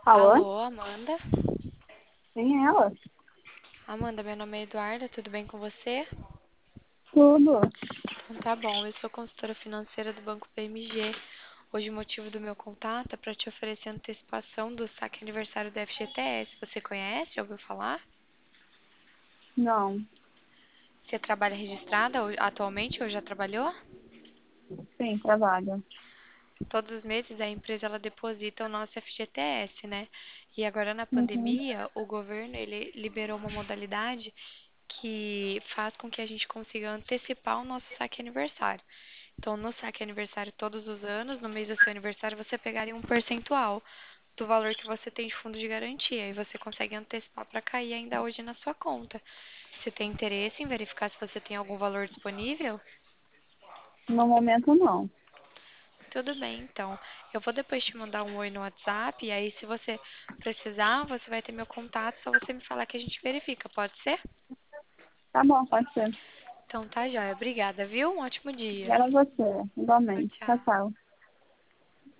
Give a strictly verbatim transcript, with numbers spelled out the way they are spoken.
Alô? Alô, Amanda? Quem é ela? Amanda, meu nome é Eduarda, tudo bem com você? Tudo. Então tá bom, eu sou consultora financeira do Banco B M G. Hoje o motivo do meu contato é para te oferecer antecipação do saque aniversário do F G T S. Você conhece? Já ouviu falar? Não. Você trabalha registrada ou- atualmente ou já trabalhou? Sim, trabalho. Todos os meses a empresa ela deposita o nosso F G T S, né? E agora na Uhum. pandemia, o governo ele liberou uma modalidade que faz com que a gente consiga antecipar o nosso saque aniversário. Então, no saque aniversário todos os anos, no mês do seu aniversário, você pegaria um percentual do valor que você tem de fundo de garantia e você consegue antecipar para cair ainda hoje na sua conta. Você tem interesse em verificar se você tem algum valor disponível? No momento, não. Tudo bem, então. Eu vou depois te mandar um oi no WhatsApp e aí se você precisar, você vai ter meu contato, só você me falar que a gente verifica, pode ser? Tá bom, pode ser. Então tá, joia. Obrigada, viu? Um ótimo dia. Obrigada a você. Tchau, Igualmente. Tchau, tchau. tchau.